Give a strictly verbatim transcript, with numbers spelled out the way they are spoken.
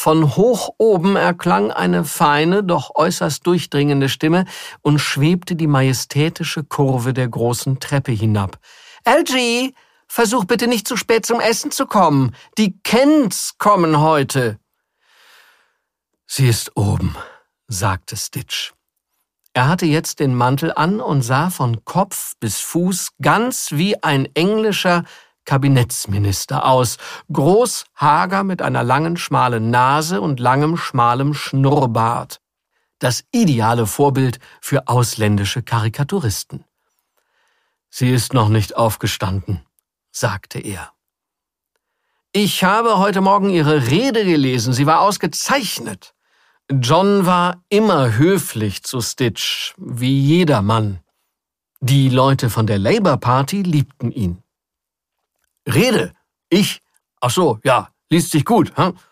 Von hoch oben erklang eine feine, doch äußerst durchdringende Stimme und schwebte die majestätische Kurve der großen Treppe hinab. »Algie, versuch bitte nicht zu spät zum Essen zu kommen. Die Kents kommen heute.« »Sie ist oben«, sagte Stitch. Er hatte jetzt den Mantel an und sah von Kopf bis Fuß ganz wie ein englischer Kabinettsminister aus, groß, hager, mit einer langen, schmalen Nase und langem, schmalem Schnurrbart. Das ideale Vorbild für ausländische Karikaturisten. »Sie ist noch nicht aufgestanden«, sagte er. »Ich habe heute Morgen Ihre Rede gelesen, sie war ausgezeichnet.« John war immer höflich zu Stitch, wie jeder Mann. Die Leute von der Labour Party liebten ihn. »Rede? Ich? Ach so, ja, liest sich gut, hm?